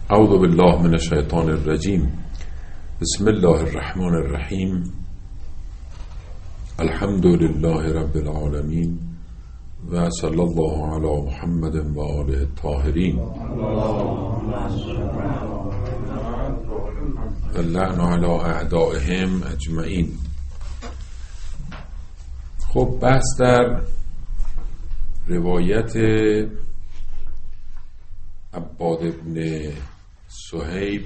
اعوذ بالله من الشیطان الرجیم. بسم الله الرحمن الرحیم. الحمد لله رب العالمین و صلی الله علی محمد و آله الطاهرین و لعن علی اعدائهم اجمعین. خب بحث در روایت عباد ابن صهیب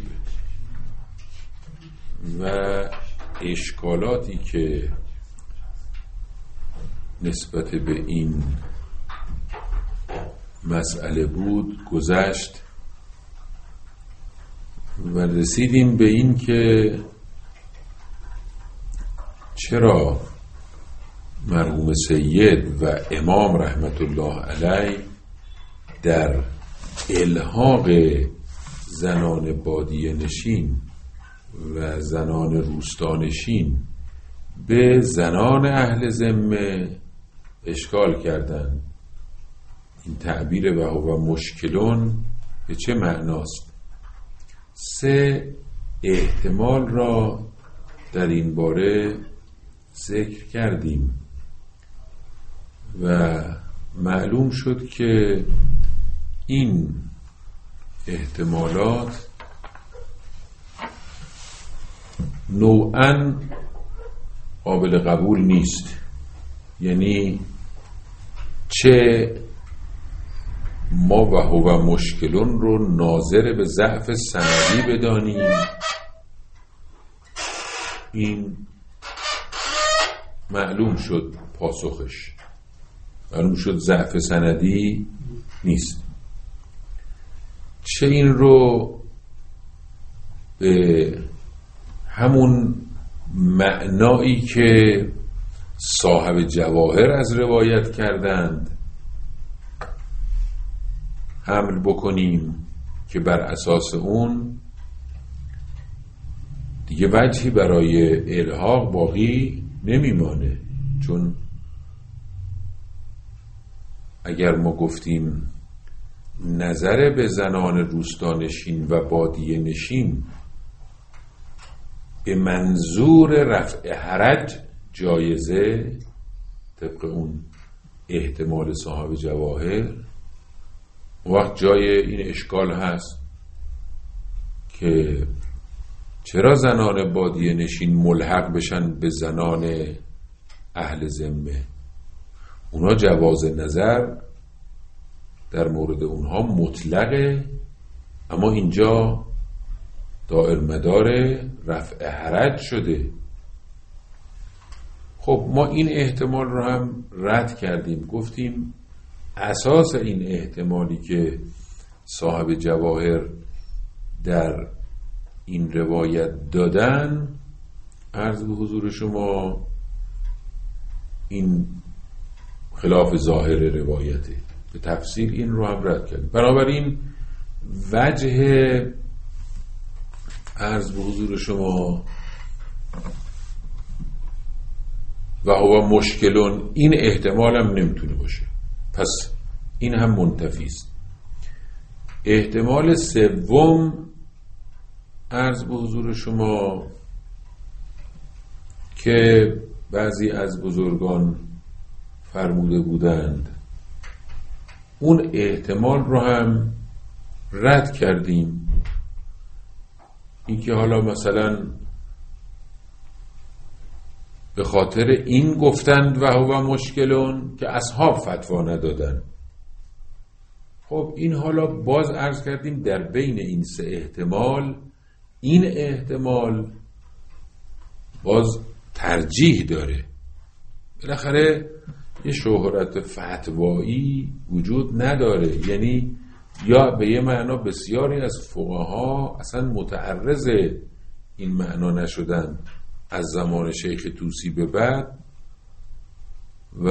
و اشکالاتی که نسبت به این مسئله بود گذشت و رسیدیم به این که چرا مرحوم سید و امام رحمت الله علیه در الحاق زنان بادیه نشین و زنان روستانشین به زنان اهل ذمه اشکال کردند. این تعبیر و مشکلون به چه معناست؟ 3 احتمال را در این باره ذکر کردیم و معلوم شد که این احتمالات نوعاً قابل قبول نیست. یعنی چه ما و هو مشکلون رو ناظر به ضعف سندی بدانیم، این معلوم شد پاسخش معلوم شد ضعف سندی نیست. چه این رو به همون معنایی که صاحب جواهر از روایت کردند حمل بکنیم که بر اساس اون دیگه وجهی برای الحاق باقی نمیمانه. چون اگر ما گفتیم نظر به زنان روستانشین و بادیه نشین به منظور رفع حرج جایزه طبق اون احتمال صاحب جواهر، وقت جای این اشکال هست که چرا زنان بادیه نشین ملحق بشن به زنان اهل ذمه؟ اونا جواز نظر در مورد اونها مطلقه، اما اینجا دائر مدار رفع حرج شده. خب ما این احتمال رو هم رد کردیم، گفتیم اساس این احتمالی که صاحب جواهر در این روایت دادن، عرض به حضور شما، این خلاف ظاهر روایته. به تفصیل این رو هم رد کردیم. بنابراین وجه عرض به حضور شما و هو مشکلون این احتمال هم نمیتونه باشه، پس این هم منتفی است. احتمال سوم عرض به حضور شما که بعضی از بزرگان فرموده بودند، اون احتمال رو هم رد کردیم. این که حالا مثلا به خاطر این گفتند و هو مشکلون که اصحاب فتوا ندادن. خب این حالا باز عرض کردیم در بین این 3 احتمال این احتمال باز ترجیح داره. بالاخره یه شهرت فتوایی وجود نداره، یعنی یا به یه معنا بسیاری از فقها اصلا متعرض این معنا نشدن از زمان شیخ طوسی به بعد و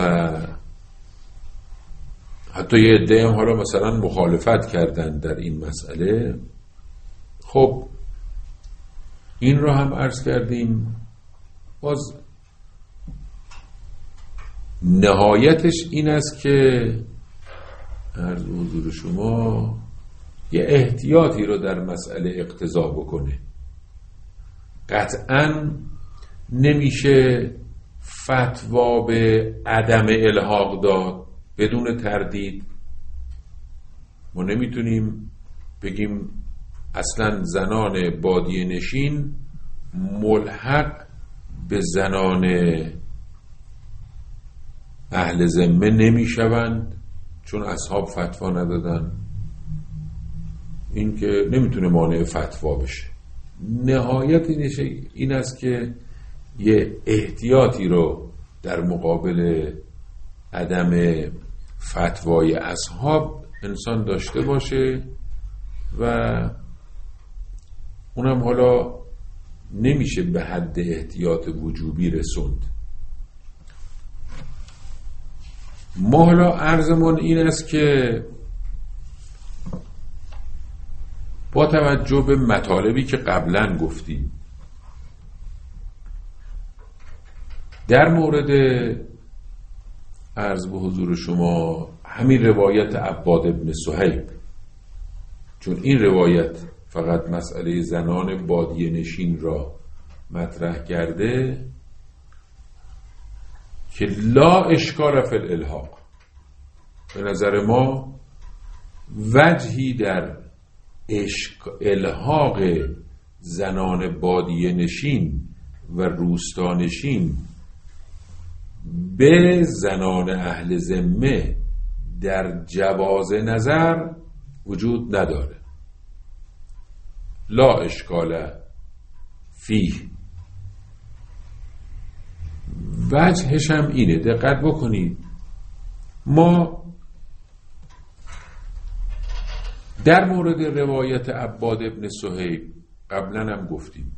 حتی یه عده هم حالا مثلا مخالفت کردن در این مسئله. خب این رو هم عرض کردیم. باز نهایتش این است که عرض حضور شما یه احتیاطی رو در مسئله اقتضا بکنه. قطعاً نمیشه فتوا به عدم الحاق داد بدون تردید. ما نمیتونیم بگیم اصلا زنان بادیه نشین ملحق به زنان اهل ذمه نمیشوند چون اصحاب فتوا ندادن. این که نمیتونه مانع فتوا بشه. نهایت این است که یه احتیاطی رو در مقابل عدم فتوای اصحاب انسان داشته باشه و اونم حالا نمیشه به حد احتیاط وجوبی رسوند. ما حالا عرضمون این است که با توجه به مطالبی که قبلا گفتیم در مورد عرض به حضور شما همین روایت عباد ابن صهیب، چون این روایت فقط مسئله زنان بادیه نشین را مطرح کرده که لا اشکال فی الالحاق، به نظر ما وجهی در الحاق زنان بادیه نشین و روستانشین به زنان اهل ذمه در جواز نظر وجود نداره. لا اشکال فیه. وجهش هم اینه، دقت بکنید، ما در مورد روایت عباد ابن صهیب قبلا هم گفتیم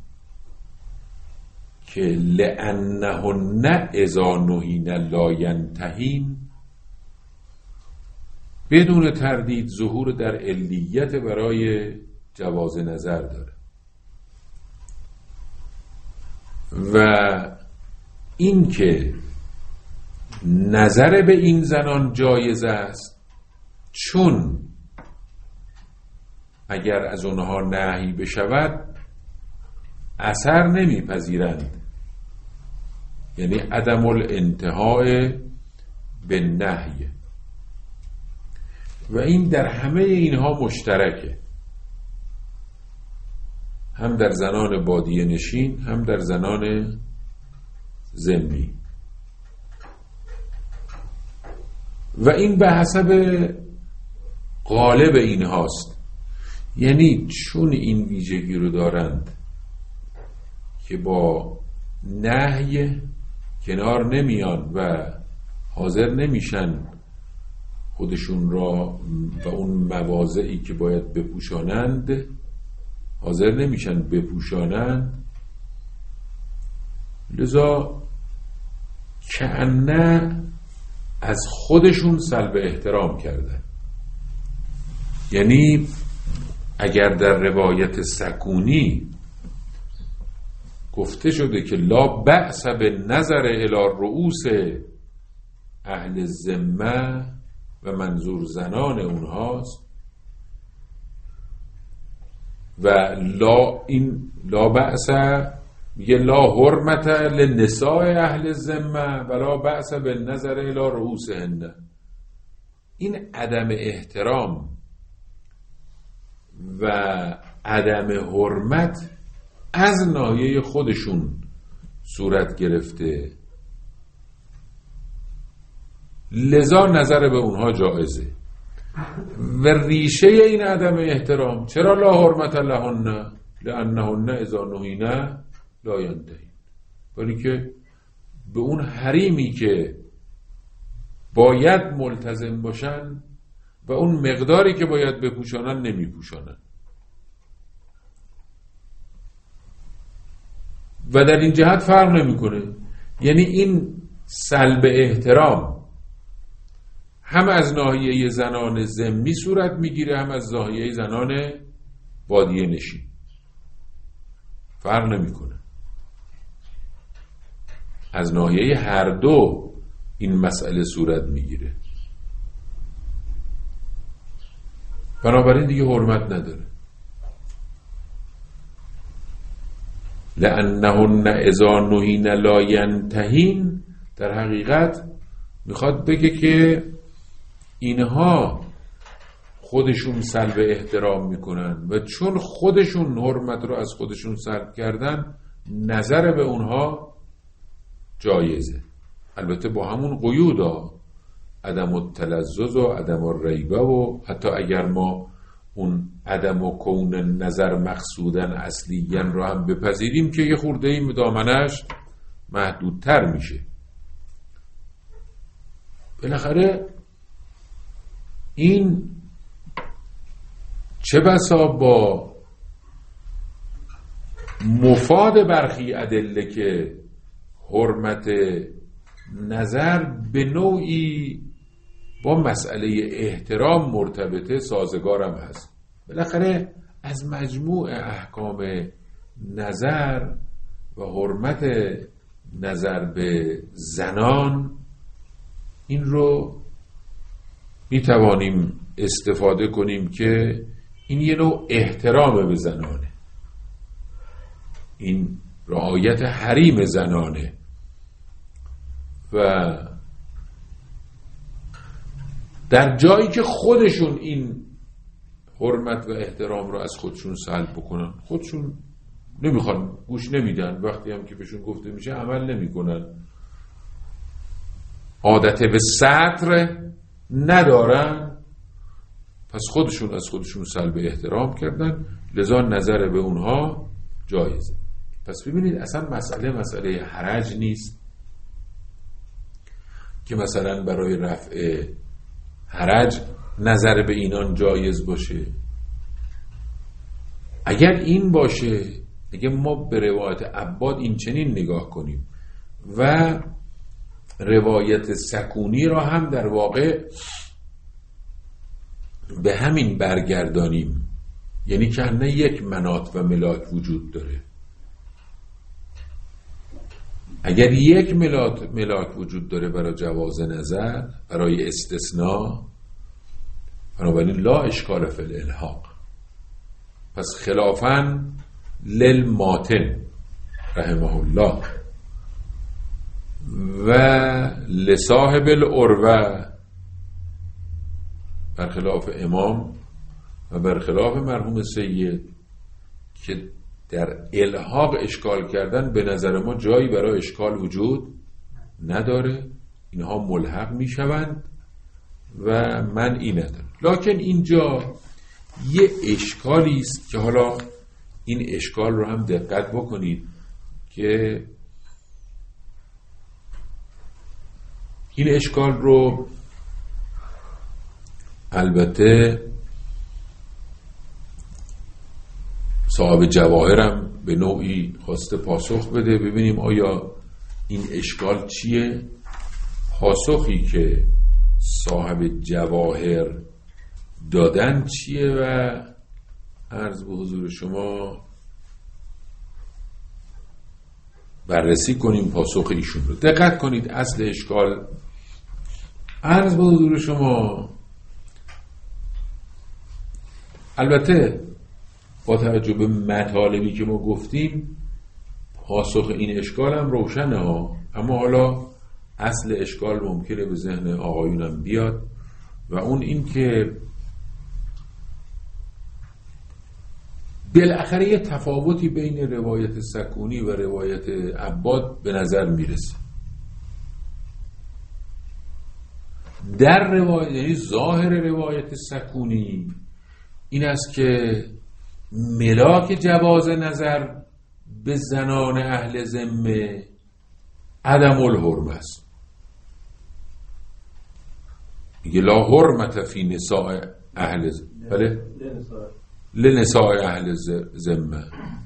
که لأنهن اذا نهین لا ینتهین بدون تردید ظهور در علیت برای جواز نظر داره و این که نظر به این زنان جایز است چون اگر از اونها نهی بشود اثر نمیپذیرند، یعنی عدم الانتهاء به نهی، و این در همه اینها مشترکه، هم در زنان بادیه نشین هم در زنان ذمی، و این به حسب غالب اینهاست. یعنی چون این ویژگی رو دارند که با نهی کنار نمیان و حاضر نمیشن خودشون را و اون مواضعی که باید بپوشانند حاضر نمیشن بپوشانند، لذا کأنه از خودشون سلب احترام کردن. یعنی اگر در روایت سکونی گفته شده که لا بأس به نظر الی رؤوس اهل ذمه و منظور زنان اونهاست و لا بأس میگه لا حرمت لنساء اهل ذمه و لا بأس به نظر الی رؤوسهن، این عدم احترام و عدم حرمت از ناحیه خودشون صورت گرفته، لذا نظر به اونها جایزه. و ریشه این عدم احترام چرا لا حرمت لهن لانهن اذا نهینا لا ینتهین، برای که به اون حریمی که باید ملتزم باشن و اون مقداری که باید بپوشانن نمیپوشانن. و در این جهت فرق نمیکنه، یعنی این سلب احترام هم از ناحیه زنان ذمی صورت میگیره هم از ناحیه زنان بادیه نشین، فرق نمیکنه، از ناحیه هر دو این مسئله صورت میگیره. بنابراین دیگه حرمت نداره. لأنهن اذا نهین لا ینتهین، در حقیقت میخواد بگه که اینها خودشون سلب احترام میکنن و چون خودشون حرمت رو از خودشون سلب کردن، نظر به اونها جایزه، البته با همون قیودا، عدم التلذذ و عدم الریبه، و حتی اگر ما اون عدم و کون نظر مقصودن اصلیاً رو هم بپذیریم که یه خورده این دامنش محدودتر میشه. بالاخره این چه بسا با مفاد برخی ادله که حرمت نظر به نوعی با مسئله احترام مرتبطه سازگارم هست. بالاخره از مجموع احکام نظر و حرمت نظر به زنان این رو می توانیم استفاده کنیم که این یه نوع احترام به زنانه، این رعایت حریم زنانه و در جایی که خودشون این حرمت و احترام رو از خودشون سلب بکنن، خودشون نمیخوان، گوش نمیدن، وقتی هم که بهشون گفته میشه عمل نمیکنن، عادت به ستر ندارن، پس خودشون از خودشون سلب احترام کردن، لذا نظر به اونها جایزه. پس ببینید اصلا مسئله حرج نیست که مثلا برای رفع حرج نظر به اینان جایز باشه. اگر این باشه، اگه ما به روایت عباد این چنین نگاه کنیم و روایت سکونی را هم در واقع به همین برگردانیم، یعنی که نه یک مناط و ملاک وجود داره. اگر یک ملاک وجود داره برای جواز نظر، برای استثناء، بنابراین لا اشکال فی الالحاق. پس خلافاً للماتن رحمه الله و لصاحب العروة، برخلاف امام و برخلاف مرحوم سید که در الحاق اشکال کردن، به نظر ما جایی برای اشکال وجود نداره، اینها ملحق می شوند و منعی نداره. لکن اینجا یه اشکالی است که حالا این اشکال رو هم دقت بکنید که این اشکال رو البته صاحب جواهرم به نوعی خواسته پاسخ بده. ببینیم آیا این اشکال چیه؟ پاسخی که صاحب جواهر دادن چیه و عرض به حضور شما بررسی کنیم پاسخ ایشون رو. دقت کنید اصل اشکال، عرض به حضور شما، البته با توجه به مطالبی که ما گفتیم پاسخ این اشکال هم روشنه ها، اما حالا اصل اشکال ممکنه به ذهن آقایونم بیاد و اون این که بالاخره یه تفاوتی بین روایت سکونی و روایت عباد به نظر میرسه. در روایت، یعنی ظاهر روایت سکونی این است که ملاک جواز نظر به زنان اهل ذمه عدم الحرمه است. میگه لا حرمت فی نساء اهل ذمه، بله لنساء اهل ذمه.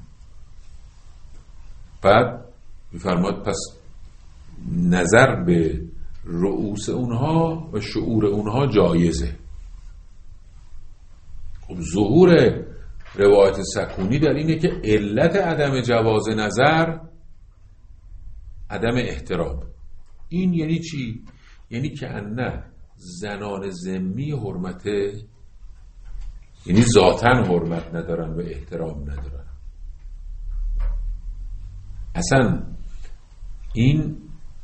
بعد میفرماد پس نظر به رؤوس اونها و شعور اونها جایزه. خب ظهور روایت سکونی در اینه که علت عدم جواز نظر عدم احترام. این یعنی چی؟ یعنی که نه زنان ذمی حرمت یعنی ذاتاً حرمت ندارن و احترام ندارن. اصلا این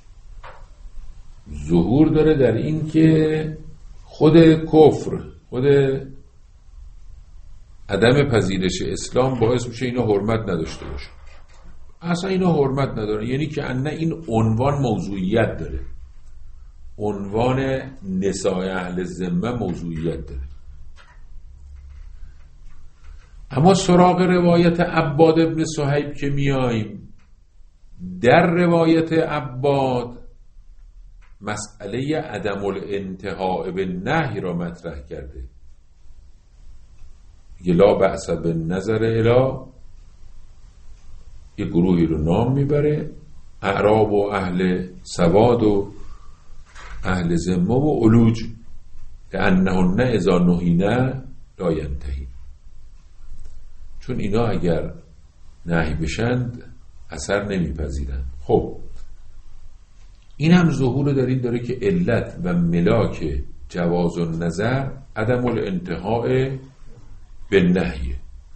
ظهور داره در این که خود کفر، خود عدم پذیرش اسلام باعث میشه اینا حرمت نداشته باشه. اصلا اینا حرمت ندارن، یعنی که ان این عنوان موضوعیت داره، عنوان نساء اهل ذمه موضوعیت داره. اما سراغ روایت عباد ابن صهیب که میاییم، در روایت عباد مسئله عدم الانتهاء به نهی را مطرح کرده. لا بأس بالنظر الی، یه گروهی رو نام میبره، اعراب و اهل سواد و اهل ذمه و علوج، لانهن اذا نهینا لا ینتهی، چون اینا اگر نهی بشند اثر نمیپذیرند. خب این هم ظهور در این داره که علت و ملاک جواز النظر عدم الانتهاء به نهیه.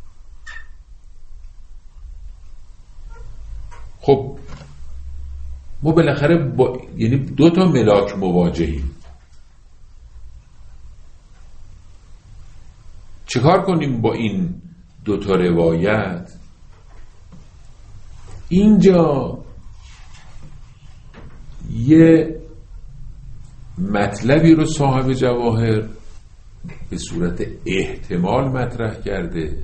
خب ما بالاخره یعنی دو تا ملاک مواجهیم، چیکار کنیم با این دو تا روایت؟ اینجا یه مطلبی رو صاحب جواهر به صورت احتمال مطرح کرده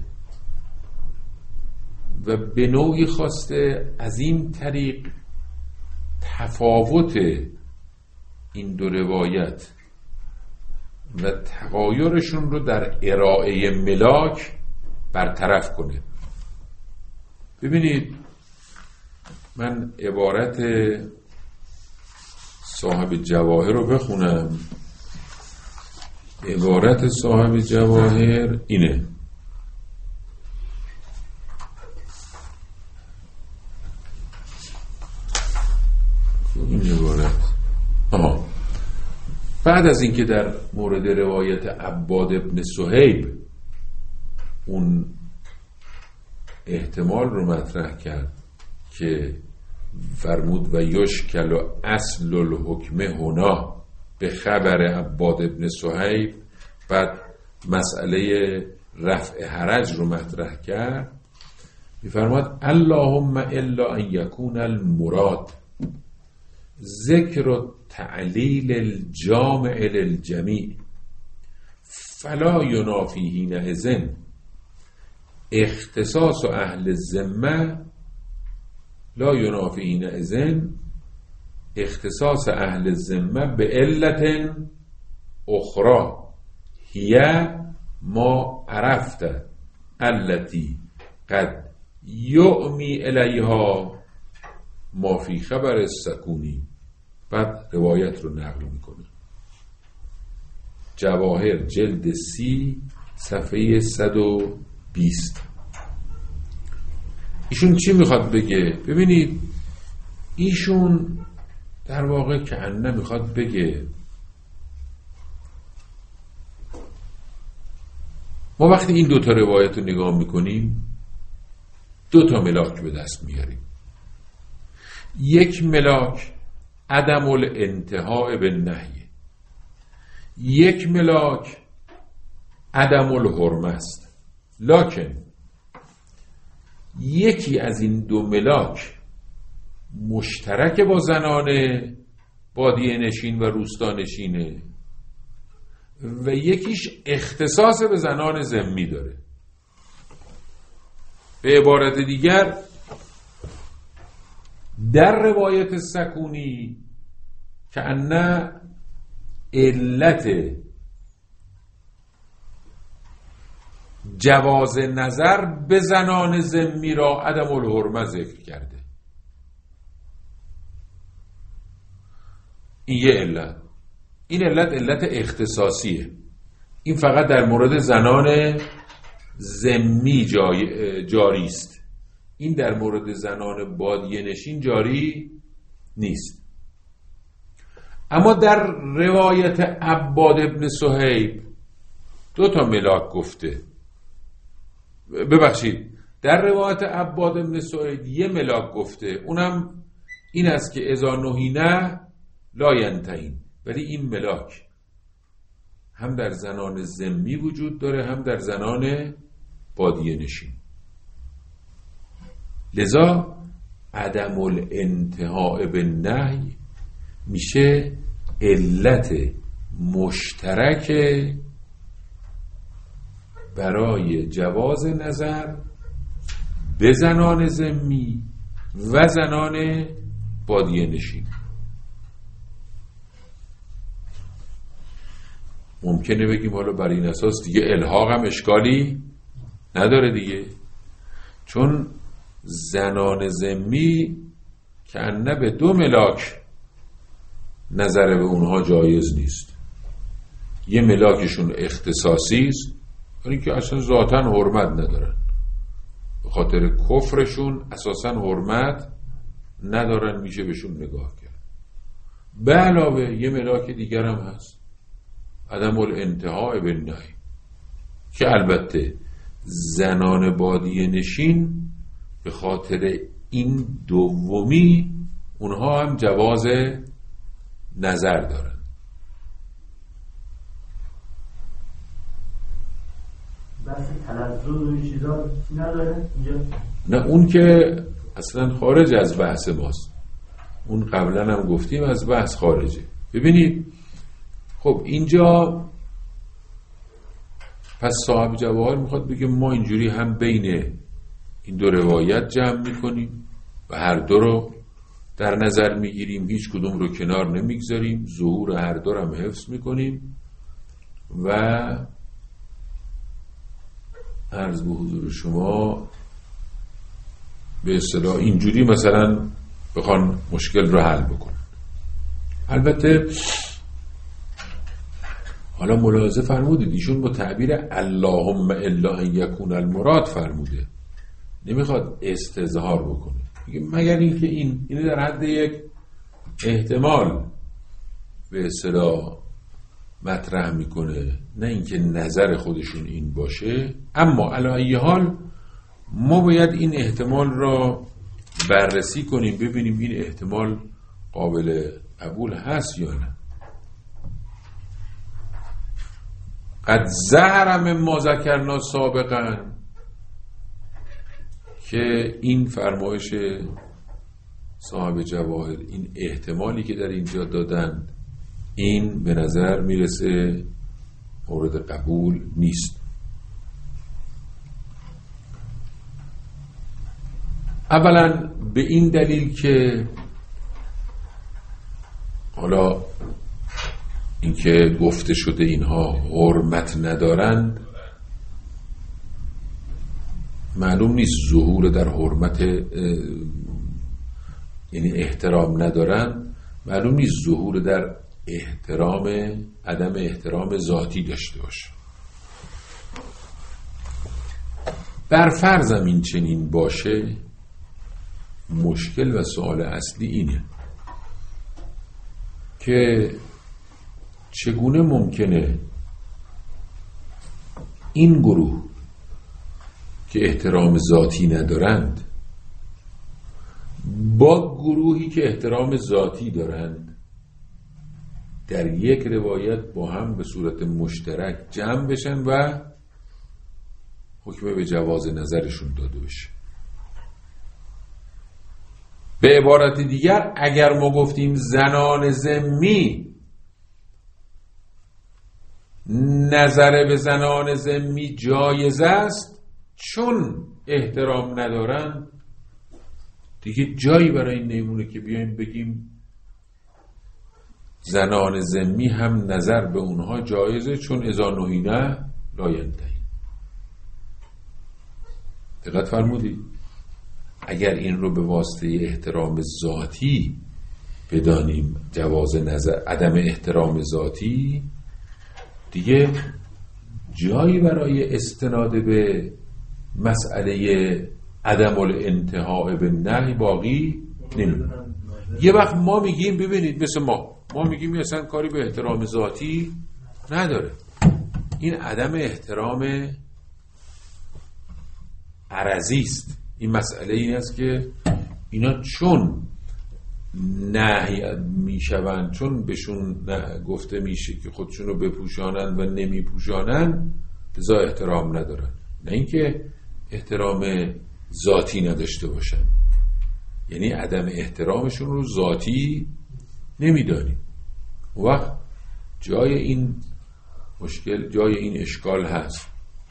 و به نوعی خواسته از این طریق تفاوت این دو روایت و تغایرشون رو در ارائه ملاک برطرف کنه. ببینید من عبارت صاحب جواهر رو بخونم. عبارت صاحب جواهر اینه: این عبارت بعد از اینکه در مورد روایت عباد ابن صهیب اون احتمال رو مطرح کرد که فرمود و یشکل و اصل الحکم هنا به خبر عباد ابن صهیب، بعد مسئله رفع حرج رو مطرح کرد، میفرماد اللهم الا ان یکون المراد ذکر و تعلیل الجامع للجمیع فلا ینافی حینئذ اختصاص اهل الذمه، لا ینافی حینئذ اختصاص اهل الذمه به علت اخرى هی ما عرفت التي قد یعمی الیها ما فی خبر السکونی. بعد روایت رو نقل میکنه. جواهر جلد 30 صفحه 120. ایشون چی میخواد بگه؟ ببینید ایشون در واقع کأنه میخواد بگه ما وقتی این دوتا روایت رو نگاه میکنیم دوتا ملاک به دست میاریم. یک ملاک عدم الانتهاء به نهی، یک ملاک عدم الحرمه است. لکن یکی از این دو ملاک مشترک با زنان بادیه نشین و روستا نشینه و یکیش اختصاص به زنان ذمی داره. به عبارت دیگر در روایت سکونی که انه علت جواز نظر به زنان ذمی را عدم الحرمه ذکر کرده. این یه علت. این علت اختصاصیه. این فقط در مورد زنان ذمی جاری است. این در مورد زنان بادیه نشین جاری نیست. اما در روایت عباد ابن صهیب 2 تا ملاک گفته، ببخشید در روایت عباد بن سعید 1 ملاک گفته، اونم این است که اذا نهینه لا ینتهین. ولی این ملاک هم در زنان ذمی وجود داره هم در زنان بادیه نشین. لذا عدم الانتهاء بالنهی میشه علت مشترک برای جواز نظر به زنان ذمی و زنان بادیه نشین. ممکنه بگیم حالا بر این اساس دیگه الحاق هم اشکالی نداره دیگه، چون زنان ذمی که انه به 2 ملاک نظر به اونها جایز نیست. 1 ملاکشون اختصاصی است، یعنی که اصلا ذاتاً حرمت ندارن، به خاطر کفرشون اساساً حرمت ندارن، میشه بهشون نگاه کرد. به علاوه 1 ملاک دیگر هم هست، عدم الانتهاء بالنهی، که البته زنان بادیه نشین به خاطر این دومی اونها هم جواز نظر دارن. بحث تلذذ و این چیزا نداره اینجا؟ نه، اون که اصلا خارج از بحث ماست، اون قبلا هم گفتیم از بحث خارجه. ببینید خب اینجا پس صاحب جواهر میخواد بگه ما اینجوری هم بین این 2 روایت جمع میکنیم و هر 2 رو در نظر میگیریم، هیچ کدوم رو کنار نمیگذاریم، ظهور هر 2 رو هم حفظ میکنیم و عرض به حضور شما به اصطلاح اینجوری مثلا بخوان مشکل رو حل بکنن. البته حالا ملاحظه فرمودید ایشون با تعبیر اللهم الا ان یکون المراد فرموده، نمیخواد استظهار بکنه، میگه مگر اینکه این در حد یک احتمال به اصطلاح مطرح میکنه، نه اینکه نظر خودشون این باشه. اما علی ای حال ما باید این احتمال را بررسی کنیم، ببینیم این احتمال قابل قبول هست یا نه. قد ظهر مما ذکرنا سابقا، که این فرمایش صاحب جواهر، این احتمالی که در اینجا دادن، این به نظر میرسه مورد قبول نیست. اولا به این دلیل که حالا اینکه گفته شده اینها حرمت ندارند، معلوم نیست ظهور در حرمت یعنی احترام ندارند، معلوم نیست ظهور در احترام عدم احترام ذاتی داشته باشه. بر فرضم این چنین باشه، مشکل و سوال اصلی اینه که چگونه ممکنه این گروه که احترام ذاتی ندارند با گروهی که احترام ذاتی دارند در یک روایت با هم به صورت مشترک جمع بشن و حکم به جواز نظرشون داده بشه. به عبارت دیگر اگر ما گفتیم زنان ذمی نظر به زنان ذمی جایز است چون احترام ندارن، دیگه جایی برای این نمیمونه که بیایم بگیم زنان ذمی هم نظر به اونها جایزه چون اذا نهینه لا ینتهی. دقت فرمودید؟ اگر این رو به واسطه احترام ذاتی بدانیم جواز نظر، عدم احترام ذاتی، دیگه جایی برای استناد به مسئله عدم الانتهاء بالنهی باقی نمیمونه. یه وقت ما میگیم ببینید مثل ما میگیم اصلا کاری به احترام ذاتی نداره، این عدم احترام عرضی است. این مسئله این است که اینا چون نهی میشوند، چون بهشون گفته میشه که خودشونو بپوشانند و نمیپوشانند، لذا احترام ندارن. نه اینکه احترام ذاتی نداشته باشن، یعنی عدم احترامشون رو ذاتی نمیدانیم. وقت جای این مشکل، جای این اشکال هست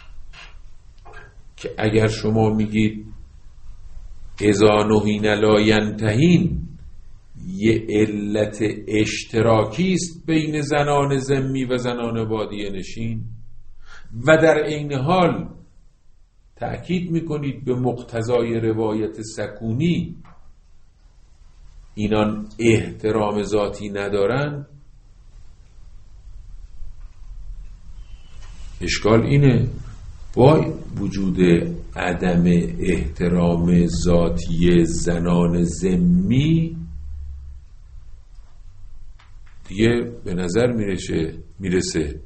که اگر شما میگید اذا نهین لا ینتهین یه علت اشتراکی است بین زنان ذمی و زنان بادیه نشین و در عین حال تأکید میکنید به مقتضای روایت سکونی اینان احترام ذاتی ندارن، اشکال اینه با وجود عدم احترام ذاتی زنان ذمی دیگه به نظر میرسه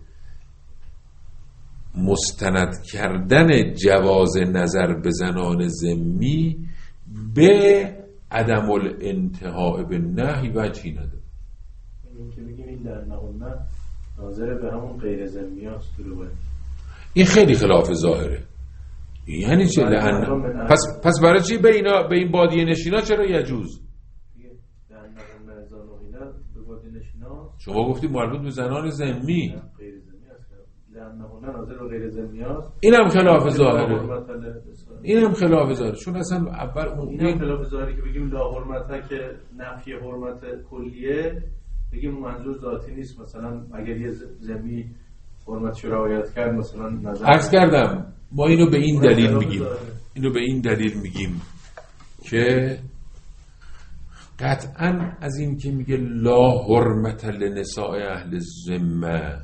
مستند کردن جواز نظر به زنان ذمی به عدم الانتهاء به نهی وجهی نداره. این که بگیم این در نهونه ناظر به همون غیر ذمی هست دروبه، این خیلی خلاف ظاهره. یعنی چه پس برای چی به این بادیه نشینا چرا یجوز؟ شما گفتی مربوط به زنان ذمی، اینم خلاف ظاهره. اینم خلاف ظاهره، چون اصلا اول اینم خلاف ظاهره که بگیم لا حرمته که نفی حرمت کلیه، بگیم منظور ذاتی نیست. مثلا اگر یه ذمی حرمتش رعایت کرد، مثلا نظر عرض کردم ما اینو به این دلیل میگیم که قطعا از این که میگه لا حرمت لنساء اهل ذمه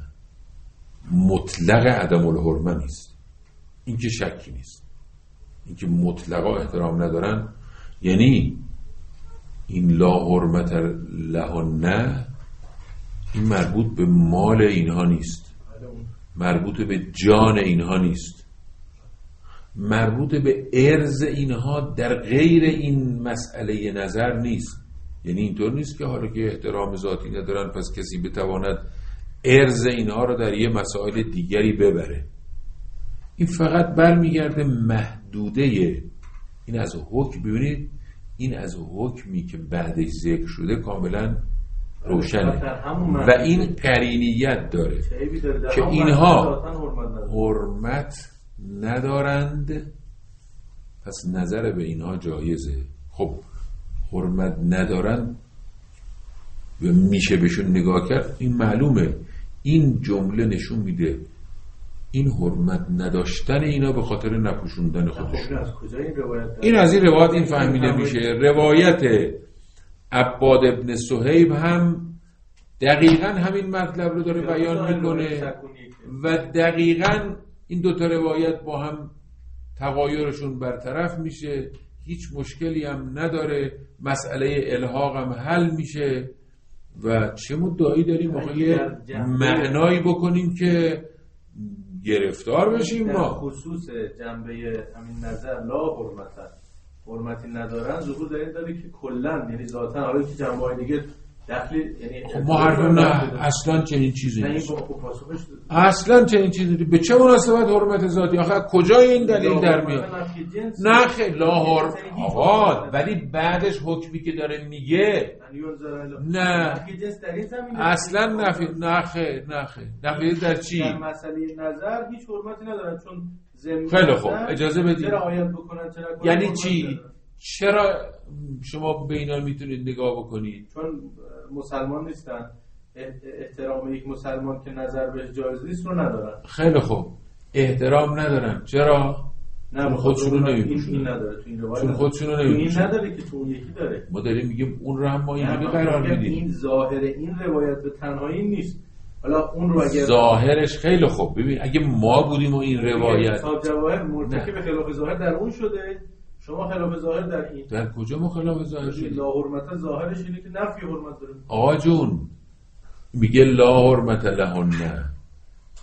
مطلق عدم الحرمه نیست، این که شکی نیست. این که مطلقا احترام ندارن یعنی این لا حرمت لهن این مربوط به مال اینها نیست، مربوط به جان اینها نیست، مربوط به ارز اینها در غیر این مسئله نظر نیست. یعنی اینطور نیست که حالا که احترام ذاتی ندارن پس کسی بتواند ارز اینها رو در یه مسائل دیگری ببره. این فقط برمیگرده محدوده این از حکم. ببینید این از حکمی که بعدش ذکر شده کاملا روشنه و این قرینیت داره که اینها حرمت ندارند، پس نظر به اینها جایزه. خب حرمت ندارند و میشه بهشون نگاه کرد، این معلومه. این جمله نشون میده این حرمت نداشتن اینا به خاطر نپوشوندن خودشون. این از این روایت این فهمیده میشه. روایت عباد ابن صهیب هم دقیقاً همین مطلب رو داره بیان میکنه و دقیقاً این دوتا روایت با هم تغایرشون برطرف میشه، هیچ مشکلی هم نداره، مسئله الحاق هم حل میشه و چه مدعی داریم آقای معنایی بکنیم که گرفتار بشیم. ما خصوص جنبه همین نظر لا حرمتی ندارن ظهور داره که کلن، یعنی ذاتن حالا که جنبه دیگه دخلی، یعنی ما حرف نه اصلا چنین چیزی نیست، اصلا چنین چیزی نیست. به چه مناسبت حرمت ذاتی؟ آخه کجای این دلیل در میاد؟ نه خیلی آقا، ولی بعدش حکمی که داره میگه نه اصلا نفی در چی؟ در مسئله نظر هیچ حرمتی ندارن چون خیلی خوب اجازه بدید. یعنی چی؟ چرا شما به اینا میتونید نگاه بکنید؟ چون مسلمان نیستن، احترام یک مسلمان که نظر بهش جایز نیست رو ندارن. خیلی خوب احترام ندارن. چرا؟ نه خودشونو نمیپوشونن. این نداره تو این روایت، چون خودشونو نمیپوشونن. این نداره که تو اون یکی داره. ما داریم میگیم اون رو هم ما اینجوری قرار میدیم. این ظاهر این روایت به تنهایی نیست. حالا اون رو اگه ظاهرش خیلی خوب، ببین اگه ما بودیم و این روایت صاحب جواهر مرتکب خلاف ظاهر در اون شده، شما خلاف ظاهر در این. در کجا ما خلاف ظاهر شدیم؟ لا حرمت ظاهرش اینه که نفی حرمت داره. آقا جون میگه لا حرمت لهن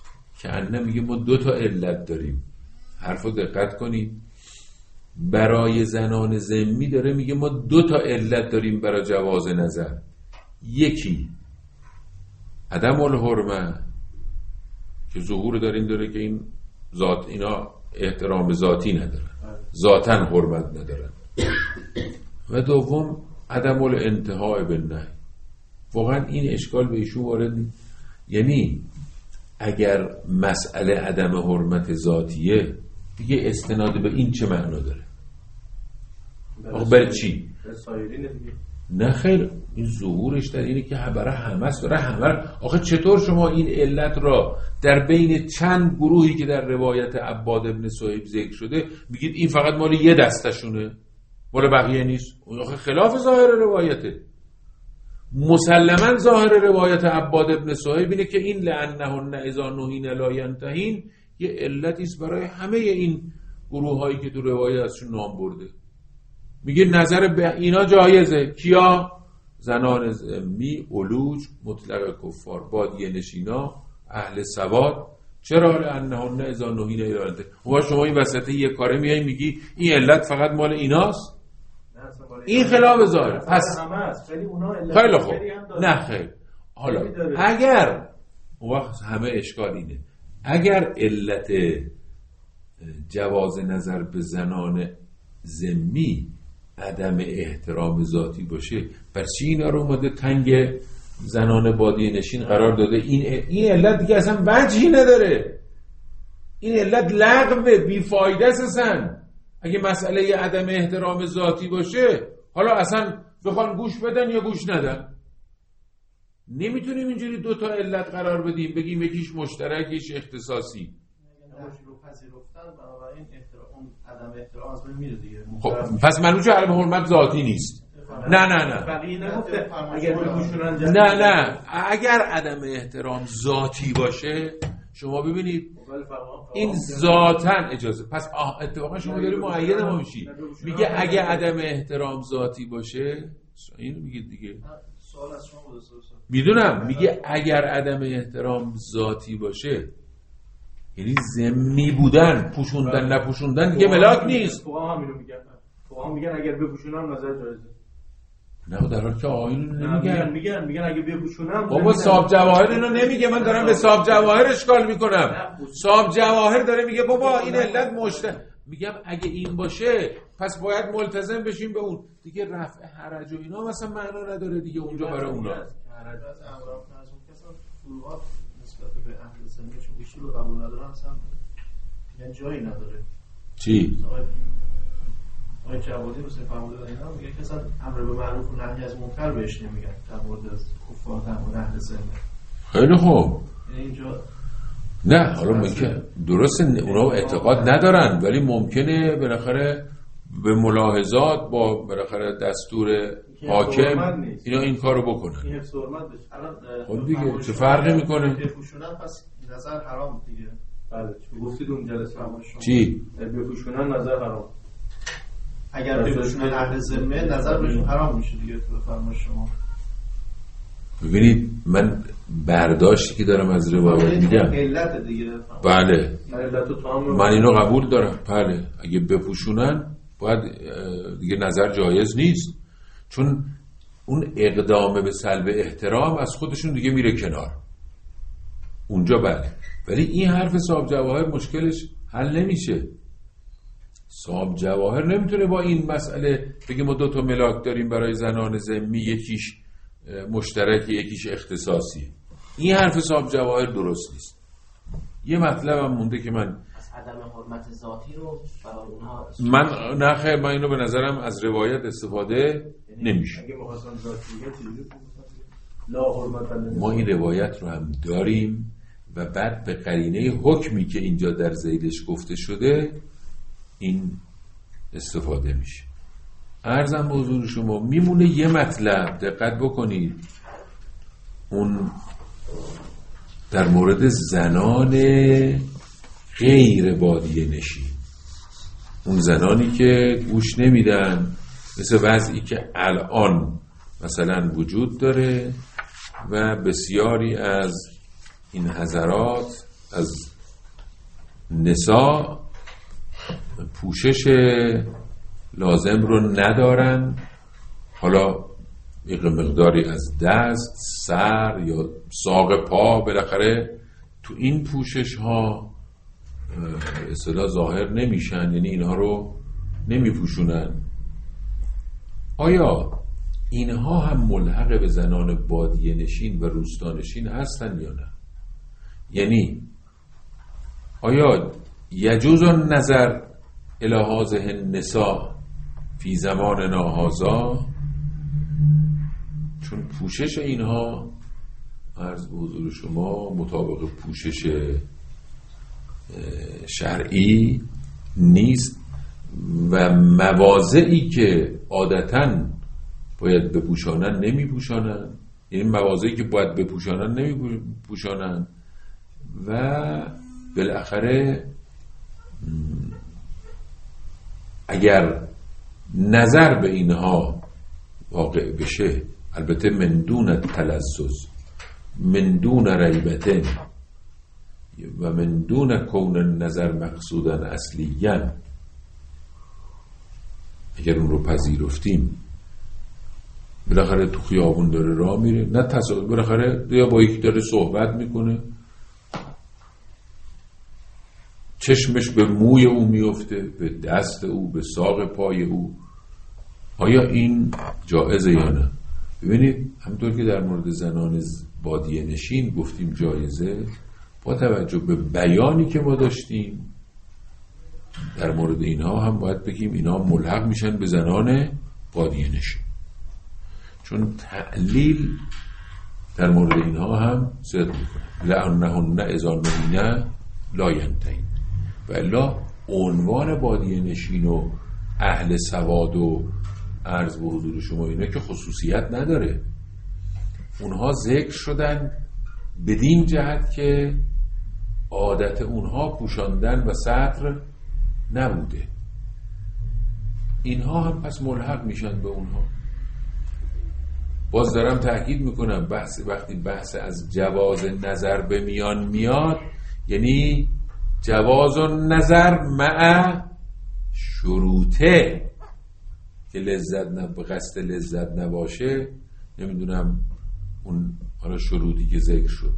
که میگه ما 2 تا علت داریم. حرفو دقت کنید، برای زنان ذمی داره میگه ما 2 تا علت داریم برای جواز نظر. یکی عدم الحرمه که ظهور داره که این ذات اینا احترام ذاتی ندارن، ذاتاً حرمت ندارن. و دوم عدم الانتهاء بالنهی. واقعا این اشکال به ایشون وارد نیست. یعنی اگر مسئله عدم حرمت ذاتیه دیگه استناد به این چه معنا داره؟ آخه برای چی؟ نه خیر، این ظهورش در اینه که برای همه است، برای همه. آخه چطور شما این علت را در بین چند گروهی که در روایت عباد ابن صهیب ذکر شده میگید این فقط مال یه دستشونه، مال بقیه نیست؟ آخه خلاف ظاهر روایته. مسلماً ظاهر روایت عباد ابن صهیب اینه که این لعنهن اذا نهین لا ینتهین یه علتی است برای همه این گروه هایی که تو روایت ازشون نام برده. میگه نظر به اینا جایزه. کیا؟ زنان ذمی، علوج، مطلق کفار، بادیه نشینا، اهل سواد. چرا؟ لعنهن اذا نهین لا ینتهین. شما این وسط یه کاره میای میگی این علت فقط مال ایناست؟ این خلاف ظاهره. پس خیلی خوب. نه خیر. حالا اگر وقت همه اشکال اینه، اگر علت جواز نظر به زنان ذمی عدم احترام ذاتی باشه، بر چی اینا رو اومده تنگ زنان بادیه نشین قرار داده؟ این علت دیگه اصلا وجهی نداره. این علت لغوه، بیفایده است. اگه مسئله عدم احترام ذاتی باشه حالا اصلا بخوان گوش بدن یا گوش ندن. نمیتونیم اینجوری 2 تا علت قرار بدیم بگیم یکیش مشترک یکیش اختصاصی. خب پس منوچه علم حرمت ذاتی نیست. نه اگر عدم احترام ذاتی باشه، شما ببینید این ذاتاً اجازه. پس اتفاقا شما داری مؤید ما میشی. میگه اگه عدم احترام ذاتی باشه، اینو میگید دیگه. سوال از شما بود. میدونم. میگه اگر عدم احترام ذاتی باشه یعنی ضمنی بودن، پوشوندن نپوشوندن دیگه ملاک نیست. فقها همینو میگن. فقها میگن اگر بپوشونن نظر جایزه. نه در حالی که آیین نمیگن. میگن اگه بپوشونم. بابا صاحب جواهر اینو نمیگه. من دارم به صاحب جواهر اشکال میکنم. صاحب جواهر داره میگه بابا این علت میگم اگه این باشه پس باید ملتزم بشیم به اون دیگه. رفع حرج و اینا مثلا معنا نداره دیگه اونجا برای اونا. حرج از امر فرضون کسا فروعات نسبت به اهل سنت چون اصول رو قبول ندارن اصلا یعنی جایی نداره. چی؟ آقای جوادی مثلا فرموده اینا میگه که اصلا امر به معروف و نهی از منکر بهش نمیگن در مورد از کفار در مورد اهل سنت. خیلی خوب. یعنی اینجا نه حالا ممکنه درسته اونا اعتقاد ندارن ولی ممکنه بالاخره به ملاحظات با بالاخره دستور حاکم اینا این کارو بکنن. این حفظ حرمت بشه. خب دیگه چه فرقی میکنه؟ بپوشونن پس نظر حرام دیگه. بله گفتید اون جلسه شما. چی؟ بپوشونن نظر حرام. اگر بپوشونن اهل ذمه نظر بهشون حرام میشه دیگه. تو فرمایش شما. ببینید من برداشتی که دارم از روایت میگم علت دیگه. بله من اینو قبول دارم. بله اگه بپوشونن باید دیگه نظر جایز نیست چون اون اقدام به سلب احترام از خودشون دیگه میره کنار اونجا. بله ولی این حرف صاحب جواهر مشکلش حل نمیشه. صاحب جواهر نمیتونه با این مسئله بگه ما 2 تا ملاک داریم برای زنان ذمی، یکیش مشترک یکیش اختصاصی. این حرف صاحب جواهر درست نیست. یه مطلبم مونده که من از عدم حرمت ذاتی رو برای اونها نه خیر من اینو به نظرم از روایت استفاده نمیشه. ما این روایت رو هم داریم و بعد به قرینه حکمی که اینجا در ذیلش گفته شده این استفاده میشه. عرضم به حضور شما میمونه یه مطلب دقت بکنید، اون در مورد زنان غیر بادیه نشین، اون زنانی که گوش نمیدن، مثل وضعی که الان مثلا وجود داره و بسیاری از این حضرات از نساء پوشش لازم رو ندارن، حالا یک مقداری از دست، سر یا ساق پا بالاخره تو این پوشش ها اصطلاح ظاهر نمیشن، یعنی اینها رو نمیپوشونن. آیا اینها هم ملحق به زنان بادیه نشین و روستانشین هستن یا نه؟ یعنی آیا یجوز النظر الی هذه النساء فی زماننا هذا؟ چون پوشش اینها عرض به حضور شما مطابق پوشش شرعی نیست و مواضعی که عادتاً باید بپوشانن نمیپوشانن، یعنی مواضعی که باید بپوشانن نمیپوشانن و بالاخره اگر نظر به اینها واقع بشه، البته من دون تلذذ، من دون ریبتن و من دون کون النظر مقصودا اصلیاً، اگر اون رو پذیرفتیم، بالاخره تو خیابون داره راه میره، نه تصادف، بالاخره یا با یکی داره صحبت میکنه، چشمش به موی او میفته، به دست او، به ساق پای او، آیا این جایزه یا نه؟ ببینید همونطور که در مورد زنان بادیه نشین گفتیم جایزه، با توجه به بیانی که ما داشتیم در مورد اینها هم باید بگیم اینها ملحق میشن به زنان بادیه نشین، چون تعلیل در مورد اینها هم صدق میکنه لعنهن اذا نهین لا ینتهین، و الا عنوان بادیه نشین و اهل سواد و عرض به حضور شما اینا که خصوصیت نداره، اونها ذکر شدن بدین جهت که عادت اونها پوشاندن و ستر نبوده، اینها هم پس ملحق میشن به اونها. باز دارم تأکید میکنم وقتی بحث از جواز نظر به میان میاد، یعنی جواز نظر مع شروطه که لذت به قصد لذت نباشه، نمیدونم اون حالا شروطی که ذکر شد،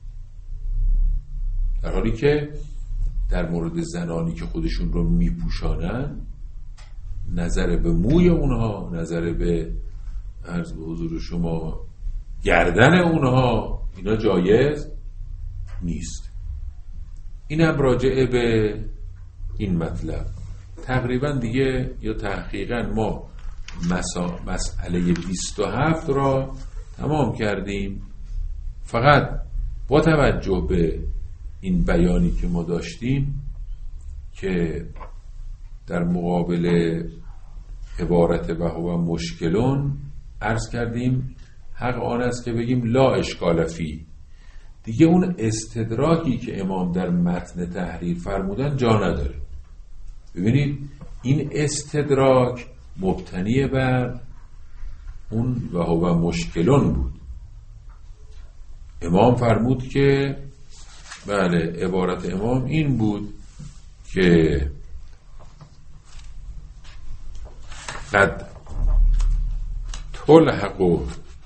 در حالی که در مورد زنانی که خودشون رو میپوشانن نظر به موی اونها، نظر به عرض به حضور شما گردن اونها، اینا جایز نیست. اینم راجعه به این مطلب. تقریبا دیگه یا تحقیقا ما مسئله 27 را تمام کردیم. فقط با توجه به این بیانی که ما داشتیم که در مقابل عبارت و هو مشکلون عرض کردیم حق آن است که بگیم لا اشکال فی، دیگه اون استدراکی که امام در متن تحریر فرمودن جا نداره. ببینید این استدراک مبتنی بر اون و هو مشکلون بود. امام فرمود که بله، عبارت امام این بود که قد تلحق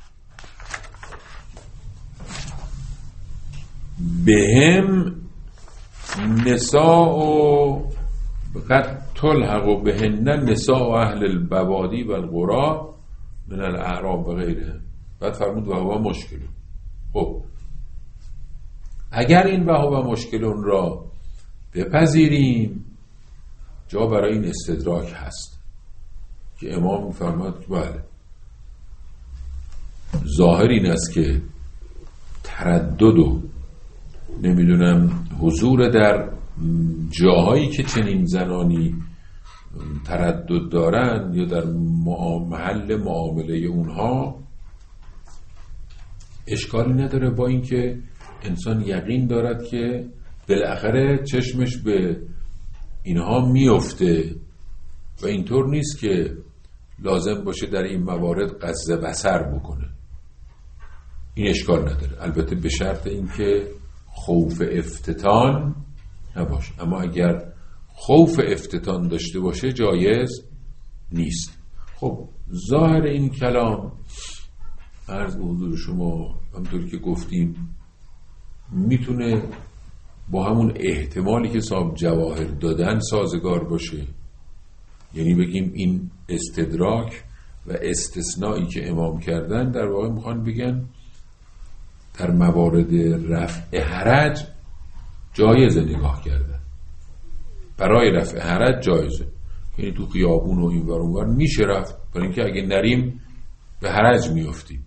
بهم نساء و قد تلحق بهن نساء اهل البوادی و القرى من الاعراب و غیره. بعد فرمود و هو مشکلون. خب اگر این و هو مشکلون را بپذیریم، جا برای این استدراک هست که امام فرمود که بله، ظاهر این است که تردد و نمیدونم حضور در جاهایی که چنین زنانی تردد دارن یا در محل معامله اونها اشکالی نداره، با اینکه انسان یقین دارد که بالاخره چشمش به اینها میفته و اینطور نیست که لازم باشه در این موارد قصد بصر بکنه. این اشکال نداره، البته به شرط اینکه خوف افتتان نباشه. اما اگر خوف افتتان داشته باشه جایز نیست. خب ظاهر این کلام عرض به حضور شما همونطوری که گفتیم میتونه با همون احتمالی که صاحب جواهر دادن سازگار باشه. یعنی بگیم این استدراک و استثنایی که امام کردن در واقع میخوان بگن در موارد رفع حرج جایزه نگاه کردن، برای رفع حرج جایزه. یعنی تو خیابون و این ور اون ور میشه رفت، برای اینکه اگه نریم به حرج میافتیم.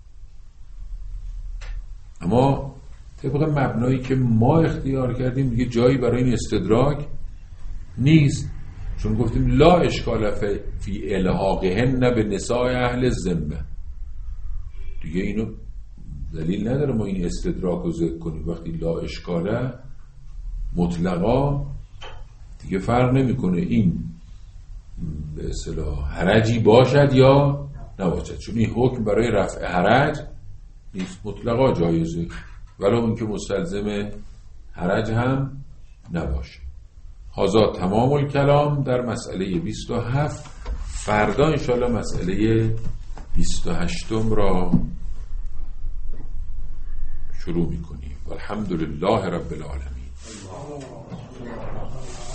اما طبق مبنایی که ما اختیار کردیم دیگه جایی برای این استدراک نیست، چون گفتیم لا اشکال فی الحاقهن به نساء اهل الذمه. دیگه اینو دلیل نداره ما این استدراک رو ذکر کنیم. وقتی لا اشکاله مطلقا دیگه فرق نمیکنه این به اصطلاح حرجی باشد یا نباشد، چون این حکم برای رفع حرج نیست، مطلقا جایزه ولو اون که مستلزم حرج هم نباشه. هذا تمام الکلام در مسئله 27. فردا انشاءالله مسئله 28 را شروع میکنیم. والحمدلله رب العالمین.